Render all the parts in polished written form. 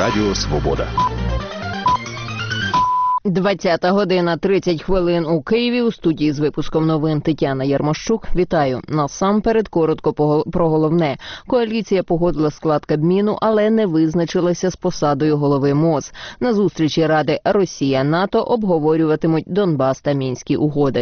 Радіо Свобода. 20:30 у Києві. У студії з випуском новин Тетяна Ярмощук. Вітаю. Насамперед коротко про головне. Коаліція погодила склад Кабміну, але не визначилася з посадою голови МОЗ. На зустрічі Ради Росія-НАТО обговорюватимуть Донбас та Мінські угоди.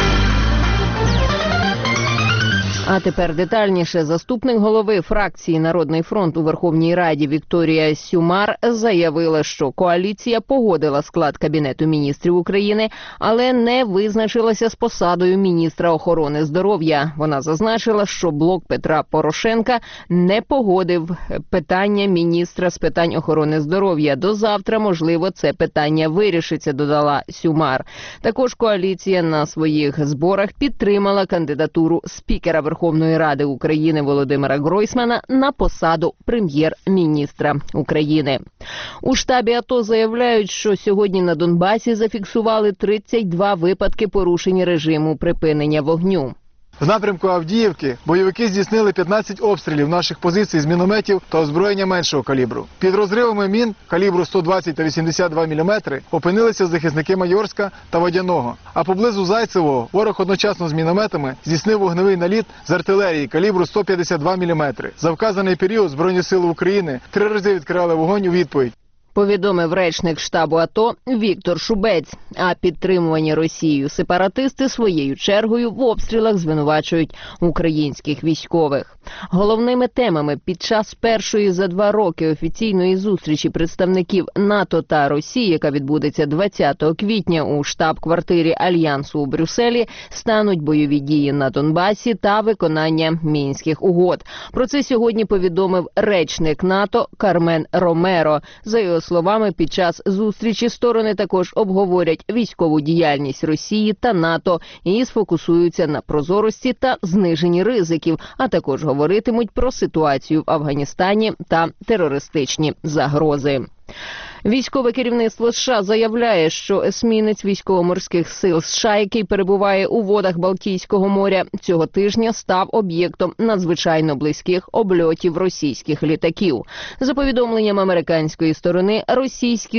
А тепер детальніше. Заступник голови фракції «Народний фронт» у Верховній Раді Вікторія Сюмар заявила, що коаліція погодила склад Кабінету міністрів України, але не визначилася з посадою міністра охорони здоров'я. Вона зазначила, що блок Петра Порошенка не погодив питання міністра з питань охорони здоров'я. До завтра, можливо, це питання вирішиться, додала Сюмар. Також коаліція на своїх зборах підтримала кандидатуру спікера Верховної Ради України Володимира Гройсмана на посаду прем'єр-міністра України. У штабі АТО заявляють, що сьогодні на Донбасі зафіксували 32 випадки порушень режиму припинення вогню. В напрямку Авдіївки бойовики здійснили 15 обстрілів наших позицій з мінометів та озброєння меншого калібру. Під розривами мін калібру 120 та 82 мм опинилися захисники Майорська та Водяного. А поблизу Зайцевого ворог одночасно з мінометами здійснив вогневий наліт з артилерії калібру 152 мм. За вказаний період Збройні сили України 3 рази відкривали вогонь у відповідь. Повідомив речник штабу АТО Віктор Шубець. А підтримувані Росією сепаратисти своєю чергою в обстрілах звинувачують українських військових. Головними темами під час першої за 2 роки офіційної зустрічі представників НАТО та Росії, яка відбудеться 20 квітня у штаб-квартирі Альянсу у Брюсселі, стануть бойові дії на Донбасі та виконання Мінських угод. Про це сьогодні повідомив речник НАТО Кармен Ромеро. За його словами, під час зустрічі сторони також обговорять військову діяльність Росії та НАТО і сфокусуються на прозорості та зниженні ризиків, а також говоритимуть про ситуацію в Афганістані та терористичні загрози. Військове керівництво США заявляє, що есмінець військово-морських сил США, який перебуває у водах Балтійського моря, цього тижня став об'єктом надзвичайно близьких обльотів російських літаків. За повідомленням американської сторони, російські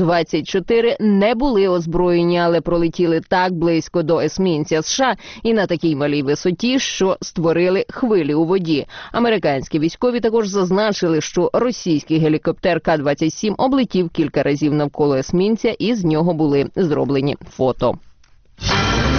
Су-24 не були озброєні, але пролетіли так близько до есмінця США і на такій малій висоті, що створили хвилі у воді. Американські військові також зазначили, що російський гелікоптер К-27 облетів кілька разів навколо есмінця і з нього були зроблені фото.